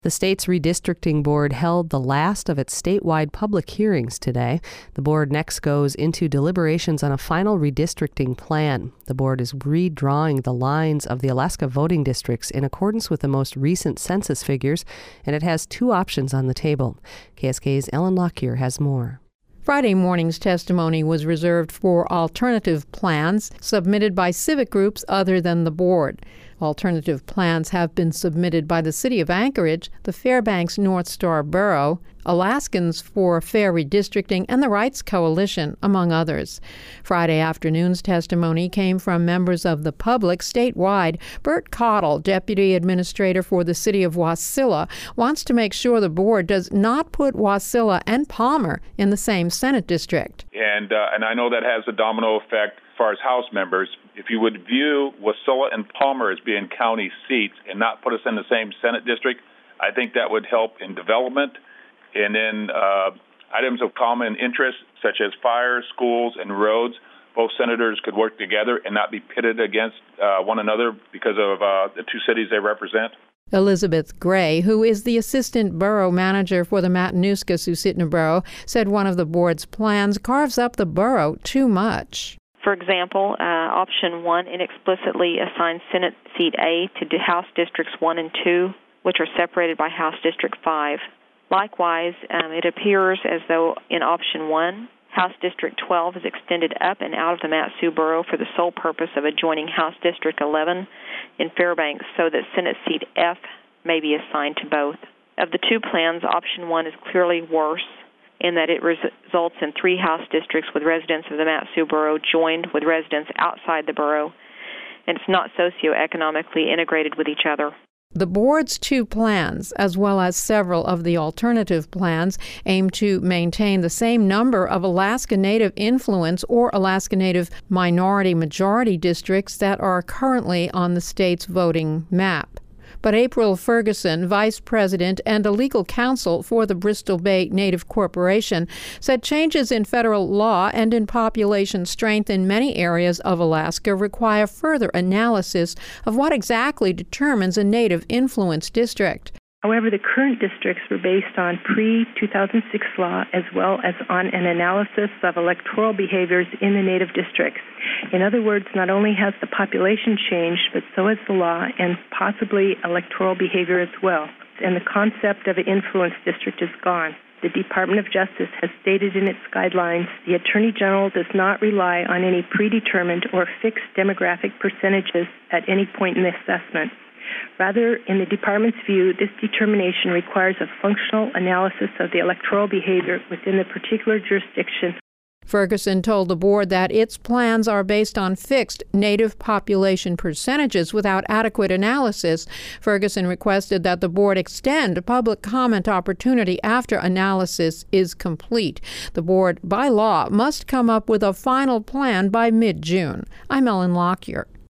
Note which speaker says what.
Speaker 1: The state's redistricting board held the last of its statewide public hearings today. The board next goes into deliberations on a final redistricting plan. The board is redrawing the lines of the Alaska voting districts in accordance with the most recent census figures, and it has two options on the table. KSK's Ellen Lockyer has more.
Speaker 2: Friday morning's testimony was reserved for alternative plans submitted by civic groups other than the board. Alternative plans have been submitted by the City of Anchorage, the Fairbanks North Star Borough, Alaskans for Fair Redistricting, and the Rights Coalition, among others. Friday afternoon's testimony came from members of the public statewide. Bert Cottle, Deputy Administrator for the City of Wasilla, wants to make sure the board does not put Wasilla and Palmer in the same Senate district.
Speaker 3: And I know that has a domino effect as far as House members. If you would view Wasilla and Palmer as being county seats and not put us in the same Senate district, I think that would help in development. And then items of common interest, such as fire, schools, and roads, both senators could work together and not be pitted against one another because of the two cities they represent.
Speaker 2: Elizabeth Gray, who is the assistant borough manager for the Matanuska-Susitna Borough, said one of the board's plans carves up the borough too much.
Speaker 4: For example, option 1 inexplicitly assigns Senate seat A to House Districts 1 and 2, which are separated by House District 5. Likewise, it appears as though in option 1, House District 12 is extended up and out of the Mat-Su Borough for the sole purpose of adjoining House District 11 in Fairbanks, so that Senate seat F may be assigned to both. Of the two plans, option 1 is clearly worse in that it results in 3 House districts with residents of the Mat-Su Borough joined with residents outside the borough, and it's not socioeconomically integrated with each other.
Speaker 2: The board's two plans, as well as several of the alternative plans, aim to maintain the same number of Alaska Native influence or Alaska Native minority-majority districts that are currently on the state's voting map. But April Ferguson, vice president and a legal counsel for the Bristol Bay Native Corporation, said changes in federal law and in population strength in many areas of Alaska require further analysis of what exactly determines a Native influence district.
Speaker 5: However, the current districts were based on pre-2006 law as well as on an analysis of electoral behaviors in the Native districts. In other words, not only has the population changed, but so has the law and possibly electoral behavior as well. And the concept of an influence district is gone. The Department of Justice has stated in its guidelines the Attorney General does not rely on any predetermined or fixed demographic percentages at any point in the assessment. Rather, in the department's view, this determination requires a functional analysis of the electoral behavior within the particular jurisdiction.
Speaker 2: Ferguson told the board that its plans are based on fixed Native population percentages without adequate analysis. Ferguson requested that the board extend public comment opportunity after analysis is complete. The board, by law, must come up with a final plan by mid-June. I'm Ellen Lockyer.